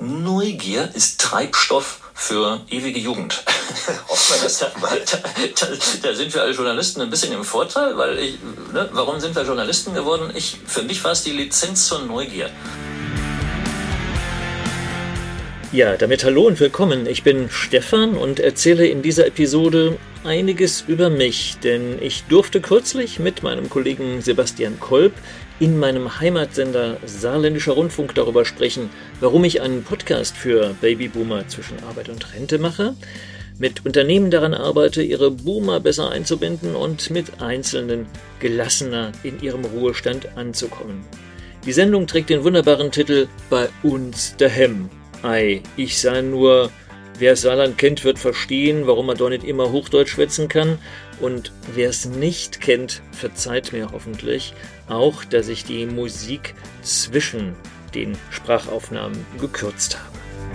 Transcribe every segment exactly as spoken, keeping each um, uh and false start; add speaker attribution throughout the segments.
Speaker 1: Neugier ist Treibstoff für ewige Jugend.
Speaker 2: Hoffen wir das
Speaker 1: da, da, da, da sind wir als Journalisten ein bisschen im Vorteil, weil ich, ne, warum sind wir Journalisten geworden? Ich, für mich war es die Lizenz zur Neugier. Ja, damit hallo und willkommen. Ich bin Stefan und erzähle in dieser Episode einiges über mich, denn ich durfte kürzlich mit meinem Kollegen Sebastian Kolb in meinem Heimatsender Saarländischer Rundfunk darüber sprechen, warum ich einen Podcast für Babyboomer zwischen Arbeit und Rente mache, mit Unternehmen daran arbeite, ihre Boomer besser einzubinden und mit Einzelnen gelassener in ihrem Ruhestand anzukommen. Die Sendung trägt den wunderbaren Titel Bei uns daheim. Ei, ich sah nur, wer Saarland kennt, wird verstehen, warum man dort nicht immer Hochdeutsch schwätzen kann. Und wer es nicht kennt, verzeiht mir hoffentlich auch, dass ich die Musik zwischen den Sprachaufnahmen gekürzt habe.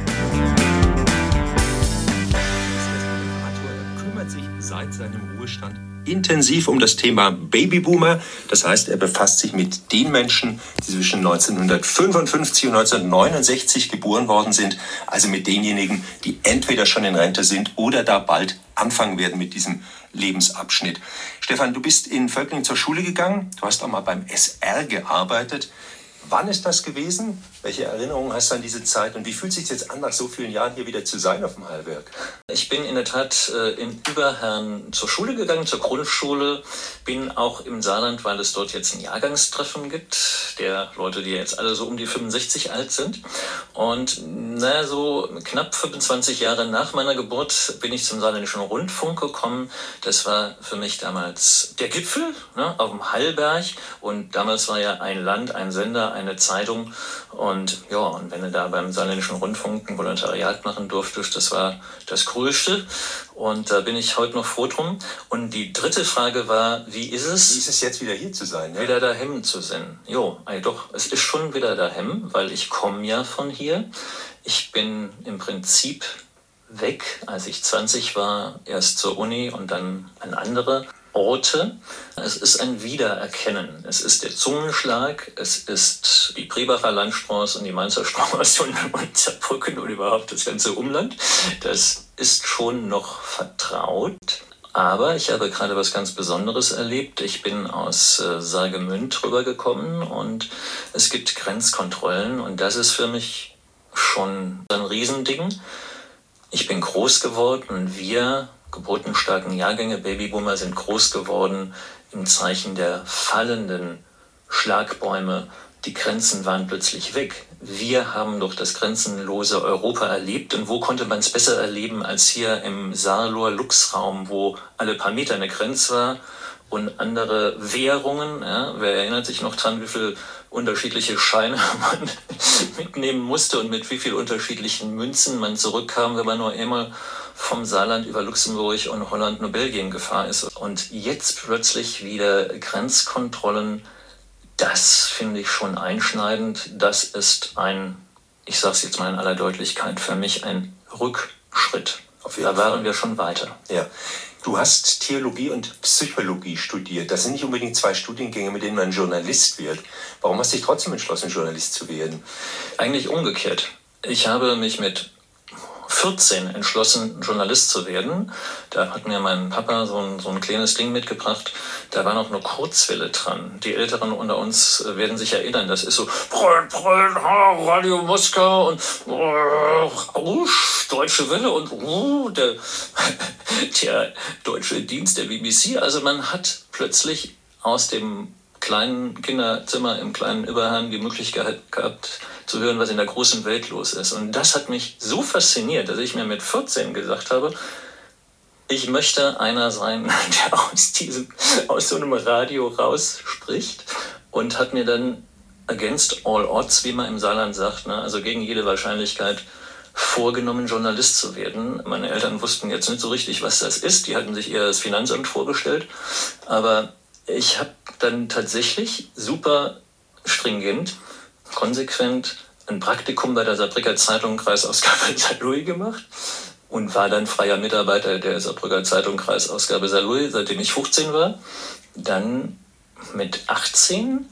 Speaker 2: Er kümmert sich seit seinem Ruhestand intensiv um das Thema Babyboomer. Das heißt, er befasst sich mit den Menschen, die zwischen neunzehnhundertfünfundfünfzig und neunzehnhundertneunundsechzig geboren worden sind. Also mit denjenigen, die entweder schon in Rente sind oder da bald anfangen werden mit diesem Lebensabschnitt. Stefan, du bist in Völklingen zur Schule gegangen. Du hast auch mal beim S R gearbeitet. Wann ist das gewesen? Welche Erinnerungen hast du an diese Zeit? Und wie fühlt es sich jetzt an, nach so vielen Jahren hier wieder zu sein auf dem Hallberg?
Speaker 1: Ich bin in der Tat äh, in Überherrn zur Schule gegangen, zur Grundschule. Bin auch im Saarland, weil es dort jetzt ein Jahrgangstreffen gibt, der Leute, die jetzt alle so um die fünfundsechzig alt sind. Und naja, so knapp fünfundzwanzig Jahre nach meiner Geburt bin ich zum Saarländischen Rundfunk gekommen. Das war für mich damals der Gipfel, ne, auf dem Hallberg. Und damals war ja ein Land, ein Sender, eine Zeitung. Und ja, und wenn du da beim Saarländischen Rundfunk ein Volontariat machen durftest, das war das Größte. Und da bin ich heute noch froh drum. Und die dritte Frage war, wie ist es?
Speaker 2: Wie ist es jetzt wieder hier zu sein? Ja?
Speaker 1: Wieder daheim zu sein. Jo, ey, doch, es ist schon wieder daheim, weil ich komme ja von hier. Ich bin im Prinzip weg, als ich zwanzig war, erst zur Uni und dann an andere Orte. Es ist ein Wiedererkennen. Es ist der Zungenschlag, es ist die Prebacher Landstraße und die Mainzer Straße und, und Saarbrücken und überhaupt das ganze Umland. Das ist schon noch vertraut. Aber ich habe gerade was ganz Besonderes erlebt. Ich bin aus äh, Saargemünd rübergekommen und es gibt Grenzkontrollen und das ist für mich schon ein Riesending. Ich bin groß geworden und wir geburtenstarken Jahrgänge, Babyboomer, sind groß geworden im Zeichen der fallenden Schlagbäume. Die Grenzen waren plötzlich weg. Wir haben doch das grenzenlose Europa erlebt. Und wo konnte man es besser erleben als hier im Saarlohr-Lux-Raum, wo alle paar Meter eine Grenze war und andere Währungen. Ja, wer erinnert sich noch dran, wie viele unterschiedliche Scheine man mitnehmen musste und mit wie vielen unterschiedlichen Münzen man zurückkam, wenn man nur einmal vom Saarland über Luxemburg und Holland nur Belgien gefahren ist. Und jetzt plötzlich wieder Grenzkontrollen, das finde ich schon einschneidend. Das ist ein, ich sage es jetzt mal in aller Deutlichkeit, für mich ein Rückschritt. Da waren wir schon weiter.
Speaker 2: Ja. Du hast Theologie und Psychologie studiert. Das sind nicht unbedingt zwei Studiengänge, mit denen man Journalist wird. Warum hast du dich trotzdem entschlossen, Journalist zu werden?
Speaker 1: Eigentlich umgekehrt. Ich habe mich mit vierzehn entschlossen, Journalist zu werden. Da hat mir mein Papa so ein, so ein kleines Ding mitgebracht. Da war noch eine Kurzwelle dran. Die Älteren unter uns werden sich erinnern. Das ist so Brüll, Brüll, Radio Moskau und uh, Deutsche Welle und uh, der, der deutsche Dienst der B B C. Also man hat plötzlich aus dem kleinen Kinderzimmer im kleinen Überherrn die Möglichkeit gehabt, zu hören, was in der großen Welt los ist. Und das hat mich so fasziniert, dass ich mir mit vierzehn gesagt habe, ich möchte einer sein, der aus diesem, aus so einem Radio rausspricht, und hat mir dann against all odds, wie man im Saarland sagt, ne, also gegen jede Wahrscheinlichkeit, vorgenommen, Journalist zu werden. Meine Eltern wussten jetzt nicht so richtig, was das ist. Die hatten sich eher das Finanzamt vorgestellt. Aber ich habe dann tatsächlich super stringent, konsequent ein Praktikum bei der Saarbrücker Zeitung Kreisausgabe Saarlouis gemacht und war dann freier Mitarbeiter der Saarbrücker Zeitung Kreisausgabe Saarlouis, seitdem ich fünfzehn war. Dann mit achtzehn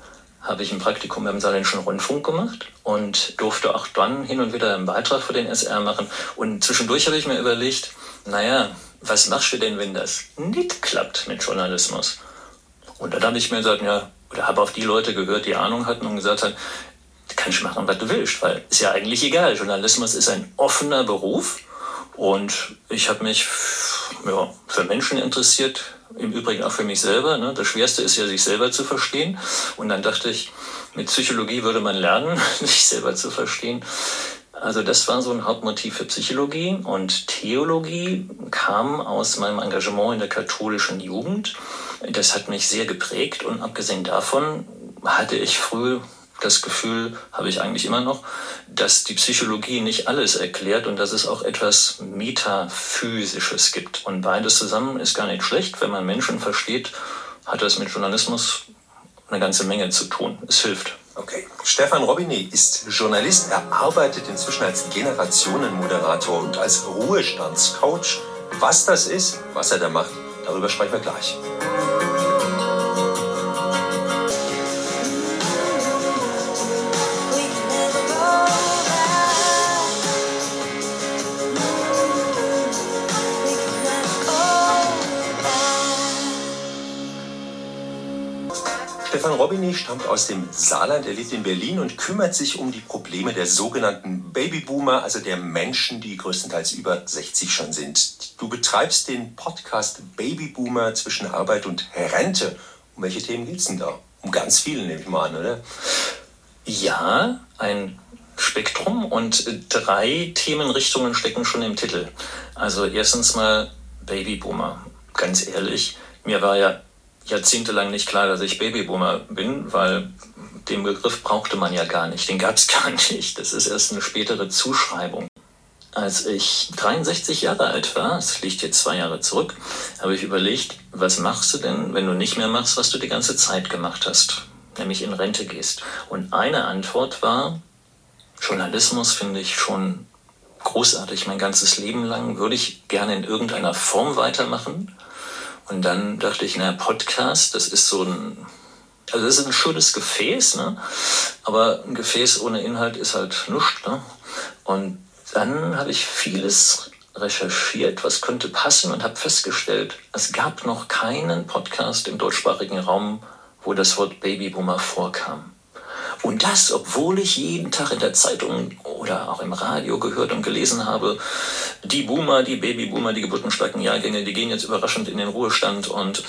Speaker 1: habe ich ein Praktikum beim Saarländischen Rundfunk gemacht und durfte auch dann hin und wieder einen Beitrag für den S R machen. Und zwischendurch habe ich mir überlegt, naja, was machst du denn, wenn das nicht klappt mit Journalismus? Und dann habe ich mir gesagt, ja, oder habe auf die Leute gehört, die Ahnung hatten und gesagt haben, du kannst machen, was du willst, weil ist ja eigentlich egal. Journalismus ist ein offener Beruf und ich habe mich ja, für Menschen interessiert, im Übrigen auch für mich selber. Ne? Das Schwerste ist ja, sich selber zu verstehen. Und dann dachte ich, mit Psychologie würde man lernen, sich selber zu verstehen. Also das war so ein Hauptmotiv für Psychologie. Und Theologie kam aus meinem Engagement in der katholischen Jugend. Das hat mich sehr geprägt. Und abgesehen davon hatte ich früh das Gefühl, habe ich eigentlich immer noch, dass die Psychologie nicht alles erklärt und dass es auch etwas Metaphysisches gibt. Und beides zusammen ist gar nicht schlecht. Wenn man Menschen versteht, hat das mit Journalismus eine ganze Menge zu tun. Es hilft.
Speaker 2: Okay. Stefan Robinet ist Journalist. Er arbeitet inzwischen als Generationenmoderator und als Ruhestandscoach. Was das ist, was er da macht, darüber sprechen wir gleich. Stefan Robinet stammt aus dem Saarland, er lebt in Berlin und kümmert sich um die Probleme der sogenannten Babyboomer, also der Menschen, die größtenteils über sechzig schon sind. Du betreibst den Podcast Babyboomer zwischen Arbeit und Rente. Um welche Themen geht es denn da? Um ganz viele, nehme ich mal an, oder?
Speaker 1: Ja, ein Spektrum und drei Themenrichtungen stecken schon im Titel. Also erstens mal Babyboomer. Ganz ehrlich, mir war ja jahrzehntelang nicht klar, dass ich Babyboomer bin, weil den Begriff brauchte man ja gar nicht, den gab es gar nicht. Das ist erst eine spätere Zuschreibung. Als ich dreiundsechzig Jahre alt war, das liegt jetzt zwei Jahre zurück, habe ich überlegt, was machst du denn, wenn du nicht mehr machst, was du die ganze Zeit gemacht hast, nämlich in Rente gehst. Und eine Antwort war, Journalismus finde ich schon großartig, mein ganzes Leben lang, würde ich gerne in irgendeiner Form weitermachen. Und dann dachte ich, na, Podcast, das ist so ein, also das ist ein schönes Gefäß, ne? Aber ein Gefäß ohne Inhalt ist halt nichts, ne? Und dann habe ich vieles recherchiert, was könnte passen und habe festgestellt, es gab noch keinen Podcast im deutschsprachigen Raum, wo das Wort Babyboomer vorkam. Und das, obwohl ich jeden Tag in der Zeitung oder auch im Radio gehört und gelesen habe, die Boomer, die Babyboomer, die geburtenstarken Jahrgänge, die gehen jetzt überraschend in den Ruhestand und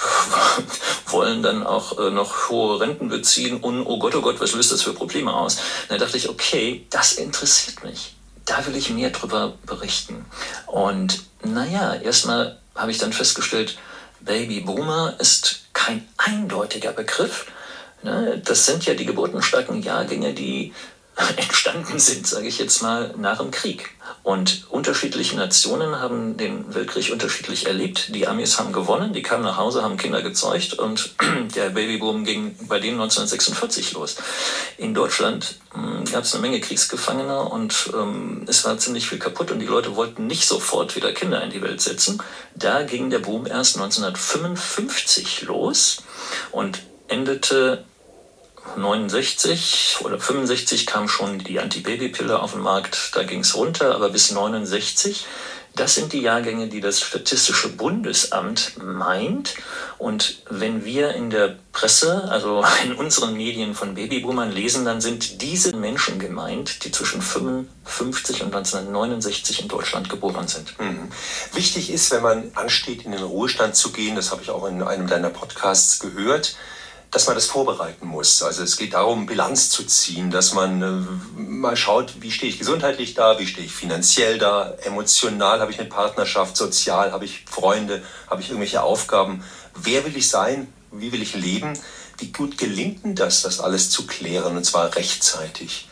Speaker 1: wollen dann auch noch hohe Renten beziehen und oh Gott, oh Gott, was löst das für Probleme aus? Da dachte ich, okay, das interessiert mich. Da will ich mehr drüber berichten. Und naja, erstmal habe ich dann festgestellt, Babyboomer ist kein eindeutiger Begriff. Das sind ja die geburtenstarken Jahrgänge, die entstanden sind, sage ich jetzt mal, nach dem Krieg. Und unterschiedliche Nationen haben den Weltkrieg unterschiedlich erlebt. Die Amis haben gewonnen, die kamen nach Hause, haben Kinder gezeugt und der Babyboom ging bei denen neunzehnhundertsechsundvierzig los. In Deutschland gab es eine Menge Kriegsgefangene und ähm, es war ziemlich viel kaputt und die Leute wollten nicht sofort wieder Kinder in die Welt setzen. Da ging der Boom erst neunzehnhundertfünfundfünfzig los und endete neunundsechzig oder fünfundsechzig kam schon die Antibabypille auf den Markt, da ging es runter, aber bis neunundsechzig, das sind die Jahrgänge, die das Statistische Bundesamt meint. Und wenn wir in der Presse, also in unseren Medien von Babyboomern lesen, dann sind diese Menschen gemeint, die zwischen fünfundfünfzig und neunzehnhundertneunundsechzig in Deutschland geboren sind.
Speaker 2: Mhm. Wichtig ist, wenn man ansteht, in den Ruhestand zu gehen, das habe ich auch in einem deiner Podcasts gehört, dass man das vorbereiten muss. Also es geht darum, Bilanz zu ziehen, dass man äh, mal schaut, wie stehe ich gesundheitlich da, wie stehe ich finanziell da, emotional habe ich eine Partnerschaft, sozial habe ich Freunde, habe ich irgendwelche Aufgaben. Wer will ich sein? Wie will ich leben? Wie gut gelingt denn das, das alles zu klären und zwar rechtzeitig?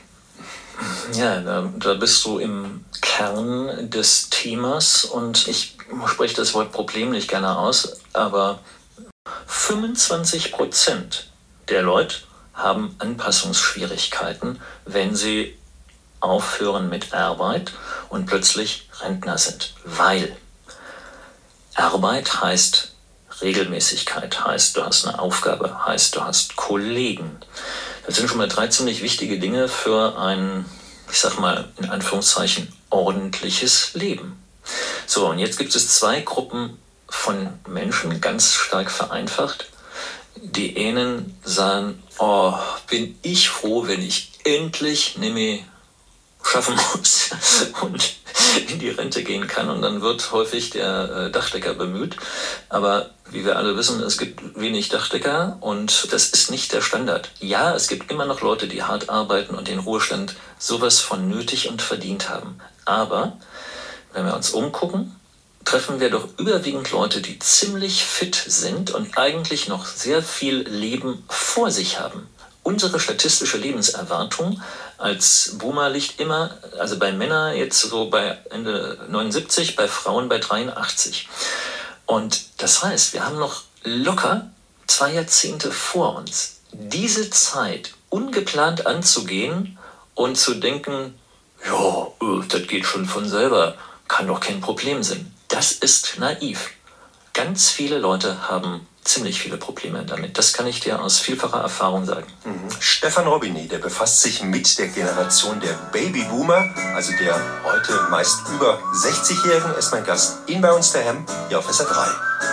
Speaker 1: Ja, da, da bist du im Kern des Themas und ich spreche das Wort Problem nicht gerne aus, aber fünfundzwanzig Prozent der Leute haben Anpassungsschwierigkeiten, wenn sie aufhören mit Arbeit und plötzlich Rentner sind. Weil Arbeit heißt Regelmäßigkeit, heißt, du hast eine Aufgabe, heißt, du hast Kollegen. Das sind schon mal drei ziemlich wichtige Dinge für ein, ich sag mal, in Anführungszeichen, ordentliches Leben. So, und jetzt gibt es zwei Gruppen von Menschen, ganz stark vereinfacht. Die einen sagen, oh, bin ich froh, wenn ich endlich nämlich schaffen muss und in die Rente gehen kann. Und dann wird häufig der Dachdecker bemüht. Aber wie wir alle wissen, es gibt wenig Dachdecker und das ist nicht der Standard. Ja, es gibt immer noch Leute, die hart arbeiten und den Ruhestand sowas von nötig und verdient haben. Aber wenn wir uns umgucken, treffen wir doch überwiegend Leute, die ziemlich fit sind und eigentlich noch sehr viel Leben vor sich haben. Unsere statistische Lebenserwartung als Boomer liegt immer, also bei Männern jetzt so bei Ende neunundsiebzig, bei Frauen bei dreiundachtzig. Und das heißt, wir haben noch locker zwei Jahrzehnte vor uns. Diese Zeit ungeplant anzugehen und zu denken, ja, das geht schon von selber, kann doch kein Problem sein. Das ist naiv. Ganz viele Leute haben ziemlich viele Probleme damit. Das kann ich dir aus vielfacher Erfahrung sagen.
Speaker 2: Mhm. Stefan Robinet, der befasst sich mit der Generation der Babyboomer, also der heute meist über sechzigjährigen, ist mein Gast in Bei uns daheim hier auf S R drei.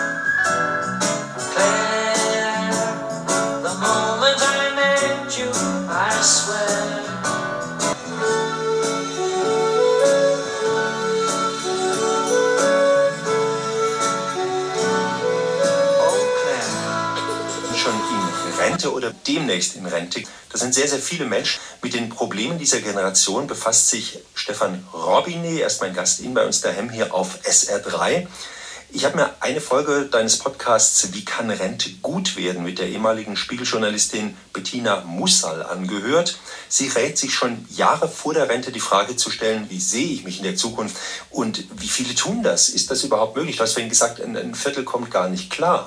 Speaker 3: The moment I met you, I swear.
Speaker 2: Rente oder demnächst in Rente. Das sind sehr, sehr viele Menschen. Mit den Problemen dieser Generation befasst sich Stefan Robinet, er ist mein Gast in Bei uns daheim hier auf S R drei. Ich habe mir eine Folge deines Podcasts Wie kann Rente gut werden mit der ehemaligen Spiegeljournalistin Bettina Mussal angehört. Sie rät sich schon Jahre vor der Rente die Frage zu stellen, wie sehe ich mich in der Zukunft und wie viele tun das? Ist das überhaupt möglich? Du hast vorhin gesagt, ein Viertel kommt gar nicht klar.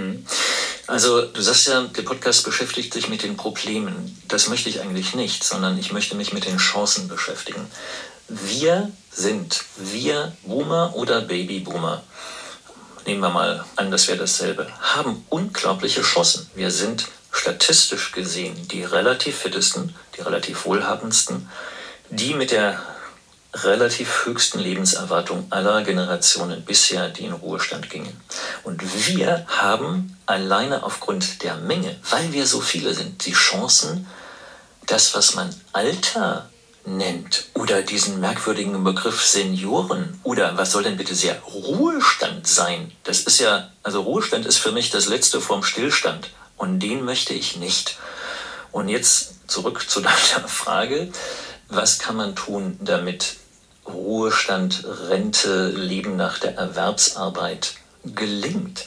Speaker 1: Also du sagst ja, der Podcast beschäftigt sich mit den Problemen. Das möchte ich eigentlich nicht, sondern ich möchte mich mit den Chancen beschäftigen. Wir sind, wir Boomer oder Babyboomer, nehmen wir mal an, das wäre dasselbe, haben unglaubliche Chancen. Wir sind statistisch gesehen die relativ fittesten, die relativ wohlhabendsten, die mit der relativ höchsten Lebenserwartung aller Generationen bisher, die in Ruhestand gingen. Und wir haben alleine aufgrund der Menge, weil wir so viele sind, die Chancen, das, was man Alter nennt oder diesen merkwürdigen Begriff Senioren oder was soll denn bitte sehr Ruhestand sein? Das ist ja, also Ruhestand ist für mich das Letzte vorm Stillstand und den möchte ich nicht. Und jetzt zurück zu deiner Frage, was kann man tun, damit Ruhestand, Rente, Leben nach der Erwerbsarbeit gelingt?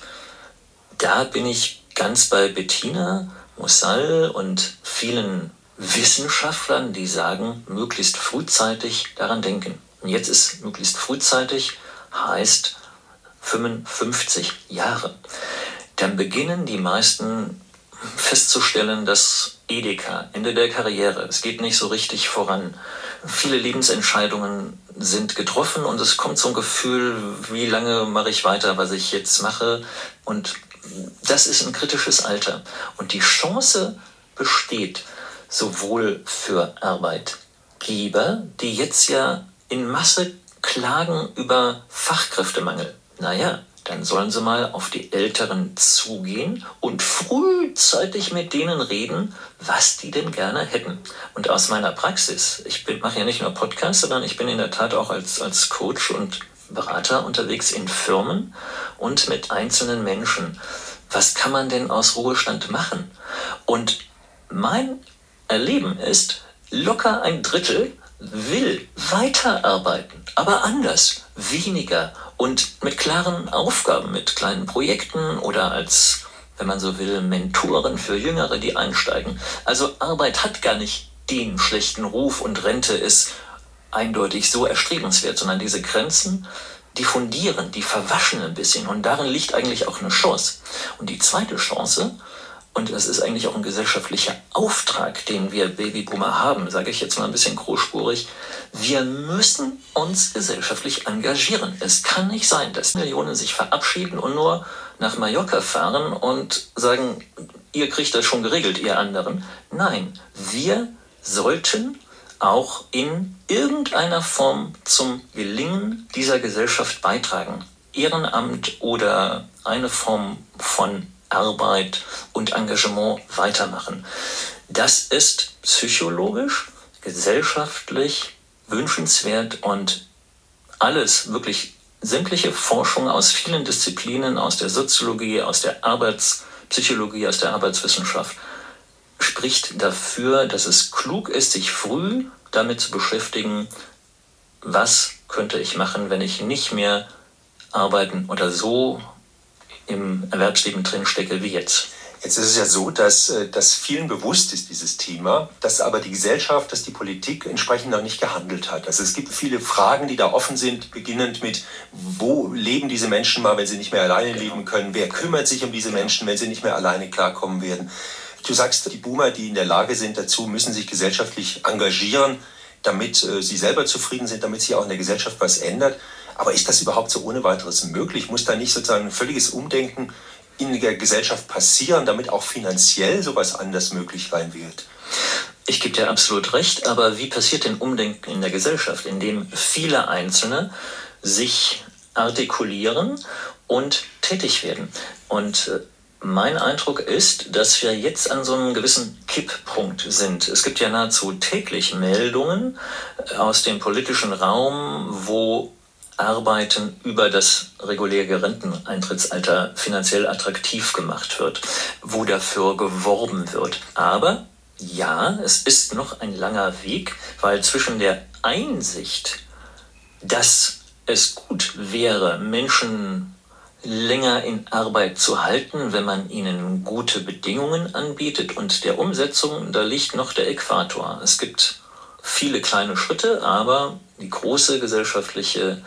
Speaker 1: Da bin ich ganz bei Bettina Mussal und vielen Wissenschaftlern, die sagen, möglichst frühzeitig daran denken. Und jetzt ist möglichst frühzeitig, heißt fünfundfünfzig Jahre. Dann beginnen die meisten festzustellen, dass Edeka, Ende der Karriere, es geht nicht so richtig voran. Viele Lebensentscheidungen sind getroffen und es kommt so ein Gefühl, wie lange mache ich weiter, was ich jetzt mache. Und das ist ein kritisches Alter. Und die Chance besteht sowohl für Arbeitgeber, die jetzt ja in Masse klagen über Fachkräftemangel. Naja, dann sollen sie mal auf die Älteren zugehen und frühzeitig mit denen reden, was die denn gerne hätten. Und aus meiner Praxis, ich bin, mache ja nicht nur Podcasts, sondern ich bin in der Tat auch als, als Coach und Berater unterwegs in Firmen und mit einzelnen Menschen. Was kann man denn aus Ruhestand machen? Und mein Erleben ist, locker ein Drittel will weiterarbeiten, aber anders, weniger und mit klaren Aufgaben, mit kleinen Projekten oder als, wenn man so will, Mentoren für Jüngere, die einsteigen. Also Arbeit hat gar nicht den schlechten Ruf und Rente ist eindeutig so erstrebenswert, sondern diese Grenzen, die fundieren, die verwaschen ein bisschen und darin liegt eigentlich auch eine Chance. Und die zweite Chance, und das ist eigentlich auch ein gesellschaftlicher Auftrag, den wir Babyboomer haben, sage ich jetzt mal ein bisschen großspurig, wir müssen uns gesellschaftlich engagieren. Es kann nicht sein, dass Millionen sich verabschieden und nur nach Mallorca fahren und sagen, ihr kriegt das schon geregelt, ihr anderen. Nein, wir sollten auch in irgendeiner Form zum Gelingen dieser Gesellschaft beitragen. Ehrenamt oder eine Form von Arbeit und Engagement weitermachen. Das ist psychologisch, gesellschaftlich wünschenswert und alles, wirklich sämtliche Forschung aus vielen Disziplinen, aus der Soziologie, aus der Arbeitspsychologie, aus der Arbeitswissenschaft, spricht dafür, dass es klug ist, sich früh damit zu beschäftigen, was könnte ich machen, wenn ich nicht mehr arbeiten oder so im Erwerbsleben drin stecke wie jetzt.
Speaker 2: Jetzt ist es ja so, dass, dass vielen bewusst ist, dieses Thema, dass aber die Gesellschaft, dass die Politik entsprechend noch nicht gehandelt hat. Also es gibt viele Fragen, die da offen sind, beginnend mit, wo leben diese Menschen mal, wenn sie nicht mehr alleine genau. leben können? Wer kümmert sich um diese Menschen, wenn sie nicht mehr alleine klarkommen werden? Du sagst, die Boomer, die in der Lage sind dazu, müssen sich gesellschaftlich engagieren, damit äh, sie selber zufrieden sind, damit sich auch in der Gesellschaft was ändert. Aber ist das überhaupt so ohne weiteres möglich? Muss da nicht sozusagen ein völliges Umdenken in der Gesellschaft passieren, damit auch finanziell sowas anders möglich sein wird?
Speaker 1: Ich gebe dir absolut recht, aber wie passiert denn Umdenken in der Gesellschaft? Indem viele Einzelne sich artikulieren und tätig werden. Und äh, mein Eindruck ist, dass wir jetzt an so einem gewissen Kipppunkt sind. Es gibt ja nahezu täglich Meldungen aus dem politischen Raum, wo Arbeiten über das reguläre Renteneintrittsalter finanziell attraktiv gemacht wird, wo dafür geworben wird. Aber ja, es ist noch ein langer Weg, weil zwischen der Einsicht, dass es gut wäre, Menschen länger in Arbeit zu halten, wenn man ihnen gute Bedingungen anbietet, und der Umsetzung, da liegt noch der Äquator. Es gibt viele kleine Schritte, aber die große gesellschaftliche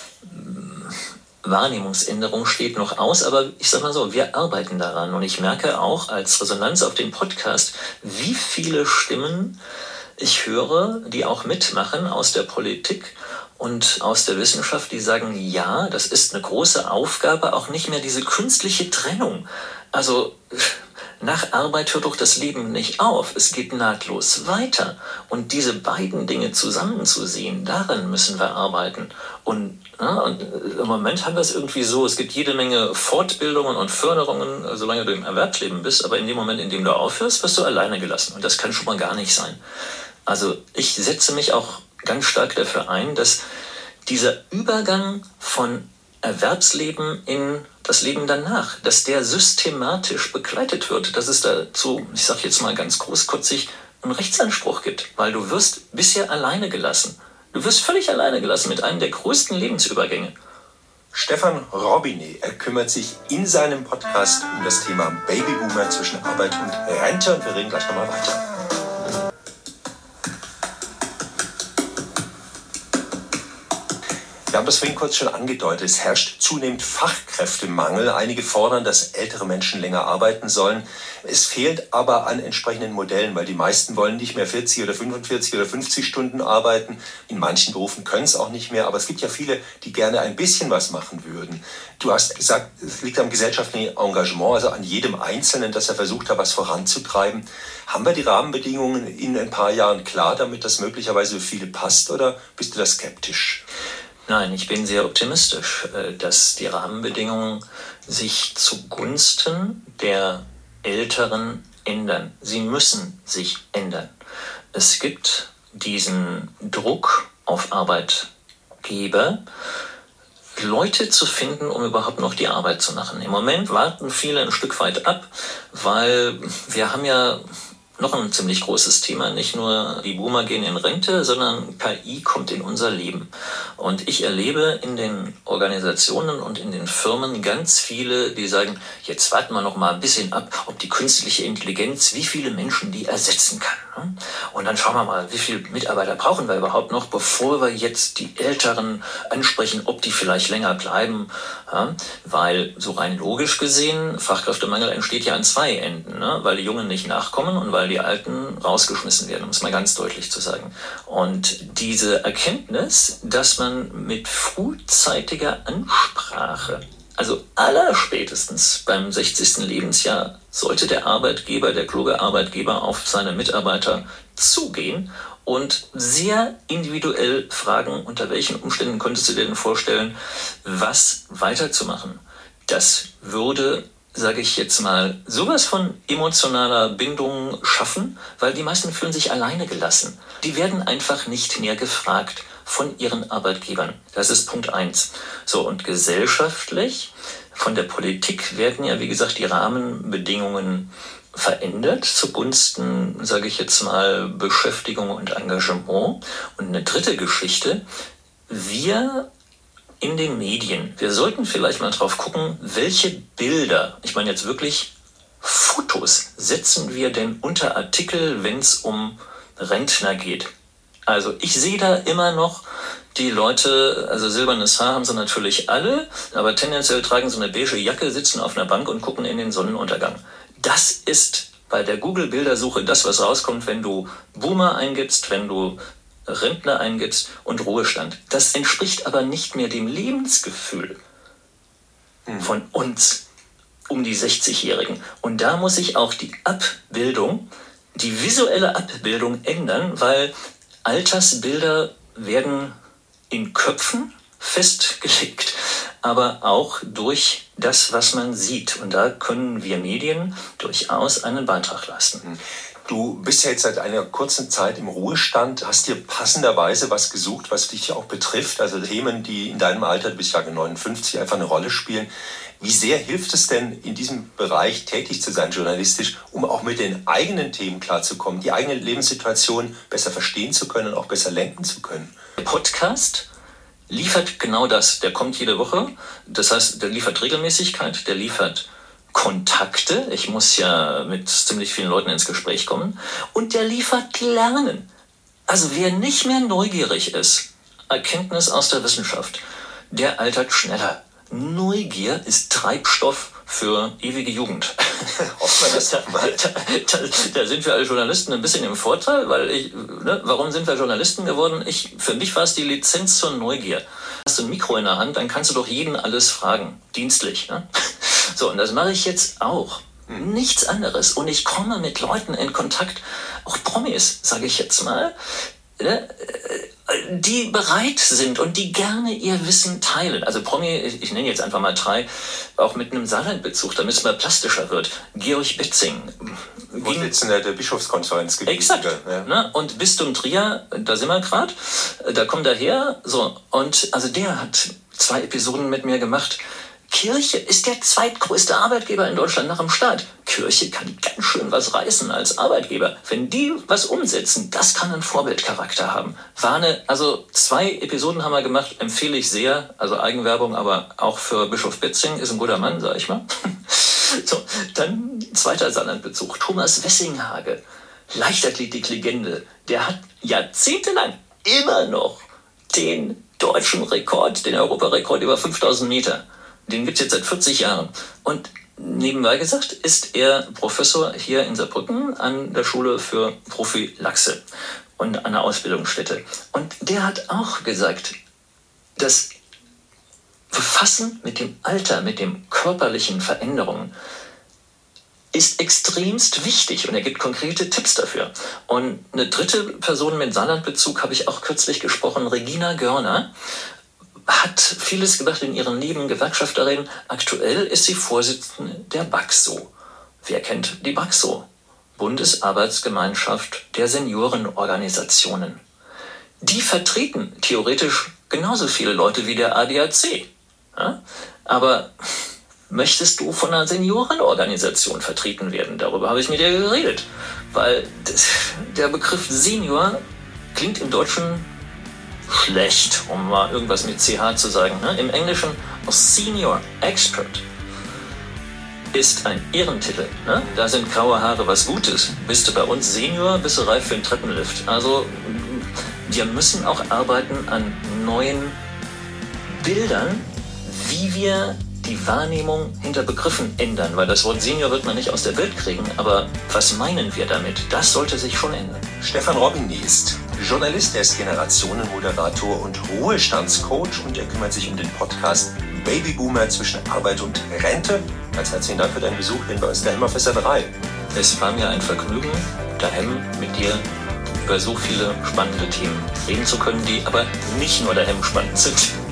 Speaker 1: Wahrnehmungsänderung steht noch aus, aber ich sag mal so, wir arbeiten daran und ich merke auch als Resonanz auf dem Podcast, wie viele Stimmen ich höre, die auch mitmachen aus der Politik und aus der Wissenschaft, die sagen, ja, das ist eine große Aufgabe, auch nicht mehr diese künstliche Trennung. Also nach Arbeit hört doch das Leben nicht auf, es geht nahtlos weiter. Und diese beiden Dinge zusammenzusehen, daran müssen wir arbeiten. Und, ja, und im Moment haben wir es irgendwie so, es gibt jede Menge Fortbildungen und Förderungen, solange du im Erwerbsleben bist, aber in dem Moment, in dem du aufhörst, wirst du alleine gelassen. Und das kann schon mal gar nicht sein. Also ich setze mich auch ganz stark dafür ein, dass dieser Übergang von Erwerbsleben in das Leben danach, dass der systematisch begleitet wird, dass es dazu, ich sage jetzt mal ganz großkotzig, einen Rechtsanspruch gibt, weil du wirst bisher alleine gelassen. Du wirst völlig alleine gelassen mit einem der größten Lebensübergänge.
Speaker 2: Stefan Robinet, er kümmert sich in seinem Podcast um das Thema Babyboomer zwischen Arbeit und Rente und wir reden gleich nochmal weiter. Wir haben das vorhin kurz schon angedeutet. Es herrscht zunehmend Fachkräftemangel. Einige fordern, dass ältere Menschen länger arbeiten sollen. Es fehlt aber an entsprechenden Modellen, weil die meisten wollen nicht mehr vierzig oder fünfundvierzig oder fünfzig Stunden arbeiten. In manchen Berufen können es auch nicht mehr. Aber es gibt ja viele, die gerne ein bisschen was machen würden. Du hast gesagt, es liegt am gesellschaftlichen Engagement, also an jedem Einzelnen, dass er versucht hat, was voranzutreiben. Haben wir die Rahmenbedingungen in ein paar Jahren klar, damit das möglicherweise für viele passt, oder bist du da skeptisch?
Speaker 1: Nein, ich bin sehr optimistisch, dass die Rahmenbedingungen sich zugunsten der Älteren ändern. Sie müssen sich ändern. Es gibt diesen Druck auf Arbeitgeber, Leute zu finden, um überhaupt noch die Arbeit zu machen. Im Moment warten viele ein Stück weit ab, weil wir haben ja noch ein ziemlich großes Thema. Nicht nur die Boomer gehen in Rente, sondern K I kommt in unser Leben. Und ich erlebe in den Organisationen und in den Firmen ganz viele, die sagen, jetzt warten wir noch mal ein bisschen ab, ob die künstliche Intelligenz, wie viele Menschen die ersetzen kann. Und dann schauen wir mal, wie viele Mitarbeiter brauchen wir überhaupt noch, bevor wir jetzt die Älteren ansprechen, ob die vielleicht länger bleiben. Weil so rein logisch gesehen, Fachkräftemangel entsteht ja an zwei Enden, ne? Weil die Jungen nicht nachkommen und weil die Alten rausgeschmissen werden, um es mal ganz deutlich zu sagen. Und diese Erkenntnis, dass man mit frühzeitiger Ansprache Also allerspätestens beim sechzigsten Lebensjahr sollte der Arbeitgeber, der kluge Arbeitgeber, auf seine Mitarbeiter zugehen und sehr individuell fragen, unter welchen Umständen könntest du dir denn vorstellen, was weiterzumachen. Das würde, sage ich jetzt mal, sowas von emotionaler Bindung schaffen, weil die meisten fühlen sich alleine gelassen. Die werden einfach nicht näher gefragt von ihren Arbeitgebern. Das ist Punkt eins. So, und gesellschaftlich, von der Politik werden ja, wie gesagt, die Rahmenbedingungen verändert zugunsten, sage ich jetzt mal, Beschäftigung und Engagement. Und eine dritte Geschichte, wir in den Medien, wir sollten vielleicht mal drauf gucken, welche Bilder, ich meine jetzt wirklich Fotos, setzen wir denn unter Artikel, wenn es um Rentner geht. Also ich sehe da immer noch die Leute, also silbernes Haar haben sie natürlich alle, aber tendenziell tragen sie eine beige Jacke, sitzen auf einer Bank und gucken in den Sonnenuntergang. Das ist bei der Google-Bildersuche das, was rauskommt, wenn du Boomer eingibst, wenn du Rentner eingibst und Ruhestand. Das entspricht aber nicht mehr dem Lebensgefühl von uns um die sechzigjährigen. Und da muss sich auch die Abbildung, die visuelle Abbildung ändern, weil Altersbilder werden in Köpfen festgelegt, aber auch durch das, was man sieht. Und da können wir Medien durchaus einen Beitrag leisten.
Speaker 2: Du bist ja jetzt seit einer kurzen Zeit im Ruhestand, hast dir passenderweise was gesucht, was dich auch betrifft, also Themen, die in deinem Alter, du bist ja neunundfünfzig, einfach eine Rolle spielen. Wie sehr hilft es denn, in diesem Bereich tätig zu sein, journalistisch, um auch mit den eigenen Themen klarzukommen, die eigene Lebenssituation besser verstehen zu können und auch besser lenken zu können?
Speaker 1: Der Podcast liefert genau das. Der kommt jede Woche. Das heißt, der liefert Regelmäßigkeit, der liefert Kontakte. Ich muss ja mit ziemlich vielen Leuten ins Gespräch kommen. Und der liefert Lernen. Also wer nicht mehr neugierig ist, Erkenntnis aus der Wissenschaft, der altert schneller. Neugier ist Treibstoff für ewige Jugend.
Speaker 2: Hoffen wir das
Speaker 1: da, da, da, da sind wir als Journalisten ein bisschen im Vorteil, weil ich, ne, warum sind wir Journalisten geworden? Ich, für mich war es die Lizenz zur Neugier. Hast du ein Mikro in der Hand, dann kannst du doch jeden alles fragen, dienstlich. Ne? So, und das mache ich jetzt auch. Nichts anderes. Und ich komme mit Leuten in Kontakt, auch Promis, sage ich jetzt mal, ne, die bereit sind und die gerne ihr Wissen teilen. Also Promi, ich, ich nenne jetzt einfach mal drei, auch mit einem Saarlandbezug, damit es mal plastischer wird. Georg Betzing.
Speaker 2: Vorsitzender der Bischofskonferenz gewesen.
Speaker 1: Exakt.
Speaker 2: Ja.
Speaker 1: Ne? Und Bistum Trier, da sind wir gerade, da kommt er her. So. Und also der hat zwei Episoden mit mir gemacht. Kirche ist der zweitgrößte Arbeitgeber in Deutschland nach dem Staat. Kirche kann ganz schön was reißen als Arbeitgeber. Wenn die was umsetzen, das kann einen Vorbildcharakter haben. War eine, also zwei Episoden haben wir gemacht, empfehle ich sehr. Also Eigenwerbung, aber auch für Bischof Betzing, ist ein guter Mann, sag ich mal. So, dann zweiter Saarlandbezug. Thomas Wessinghage, Leichtathletik-Legende. Der hat jahrzehntelang immer noch den deutschen Rekord, den Europarekord über fünftausend Meter. Den gibt es jetzt seit vierzig Jahren. Und nebenbei gesagt ist er Professor hier in Saarbrücken an der Schule für Prophylaxe und an der Ausbildungsstätte. Und der hat auch gesagt, das Befassen mit dem Alter, mit den körperlichen Veränderungen ist extremst wichtig und er gibt konkrete Tipps dafür. Und eine dritte Person mit Saarlandbezug habe ich auch kürzlich gesprochen, Regina Görner, hat vieles gemacht in ihrem Leben, Gewerkschafterin. Aktuell ist sie Vorsitzende der BAXO. Wer kennt die BAXO? Bundesarbeitsgemeinschaft der Seniorenorganisationen. Die vertreten theoretisch genauso viele Leute wie der A D A C. Ja? Aber möchtest du von einer Seniorenorganisation vertreten werden? Darüber habe ich mit dir geredet. Weil der Begriff Senior klingt im Deutschen schlecht, um mal irgendwas mit C H zu sagen. Ne? Im Englischen Senior Expert ist ein Ehrentitel. Ne? Da sind graue Haare was Gutes. Bist du bei uns Senior, bist du reif für einen Treppenlift. Also wir müssen auch arbeiten an neuen Bildern, wie wir die Wahrnehmung hinter Begriffen ändern. Weil das Wort Senior wird man nicht aus der Welt kriegen. Aber was meinen wir damit? Das sollte sich schon ändern.
Speaker 2: Stefan Robini ist Journalist, er ist Generationenmoderator und Ruhestandscoach und er kümmert sich um den Podcast Babyboomer zwischen Arbeit und Rente. Ganz herzlichen Dank für deinen Besuch hier bei uns in der Hemmer Fässerei.
Speaker 1: Es war mir ein Vergnügen, daheim mit dir über so viele spannende Themen reden zu können, die aber nicht nur daheim spannend sind.